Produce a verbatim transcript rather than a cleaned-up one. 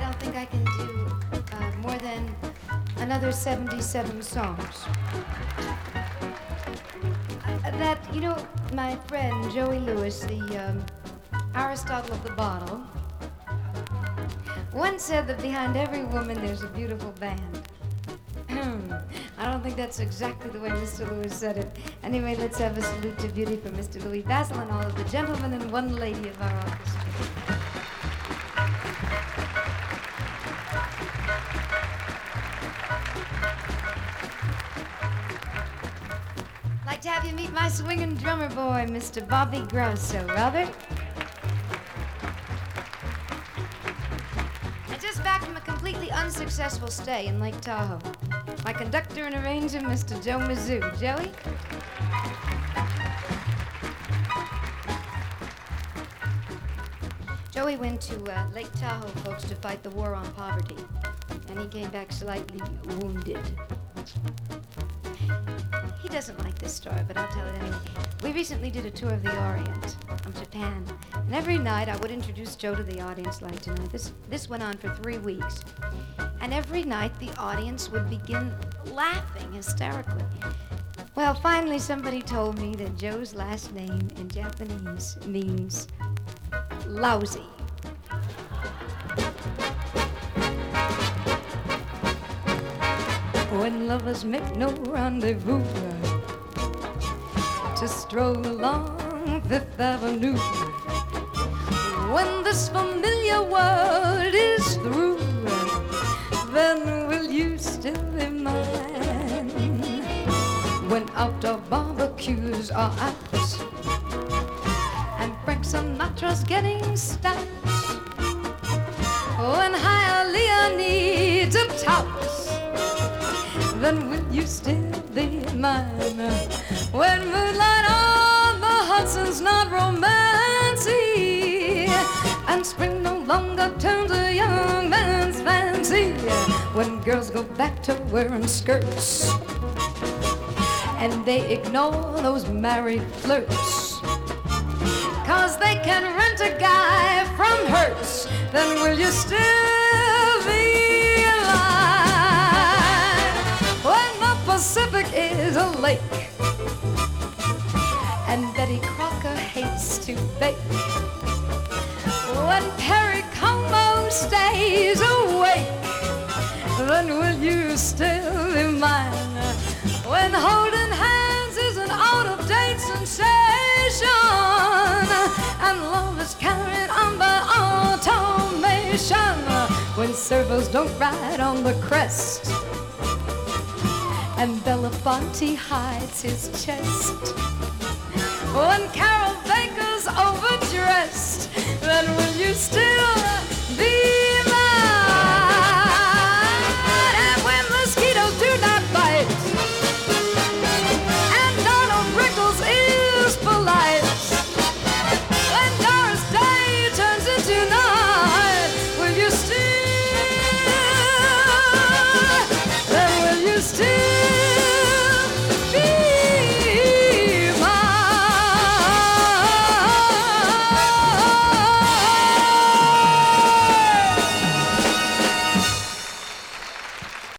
don't think I can do uh, more than another seventy-seven songs. Uh, that, you know, my friend Joey Lewis, the um, Aristotle of the bottle, once said that behind every woman there's a beautiful band. I don't think that's exactly the way Mister Lewis said it. Anyway, let's have a salute to beauty for Mister Louis Basil and all of the gentlemen and one lady of our orchestra. I'd like to have you meet my swinging drummer boy, Mister Bobby Grosso. Robert? I'm just back from a completely unsuccessful stay in Lake Tahoe. My conductor and arranger, Mister Joe Mizzou. Joey? Joey went to uh, Lake Tahoe, folks, to fight the war on poverty. And he came back slightly wounded. He doesn't like this story, but I'll tell it anyway. We recently did a tour of the Orient from Japan. And every night I would introduce Joe to the audience like tonight. This, this went on for three weeks. And every night the audience would begin laughing hysterically. Well, finally somebody told me that Joe's last name in Japanese means lousy. When lovers make no rendezvous to stroll along Fifth Avenue, when this familiar world is through, then will you still be mine? When outdoor barbecues are out and Frank Sinatra's getting stout, when Hialeah needs a toss, then will you still be mine? When moonlight on the Hudson's not romancy, and spring no longer turns a young man's fancy, when girls go back to wearing skirts and they ignore those married flirts, cause they can rent a guy from Hertz, then will you still be alive? When the Pacific is a lake and Betty Crocker hates to bake, when Perry Como stays awake, then will you still be mine? When holding hands is an out-of-date sensation and love is carried on by automation, when servos don't ride on the crest and Belafonte hides his chest, when Carol Baker's overdressed, then will you still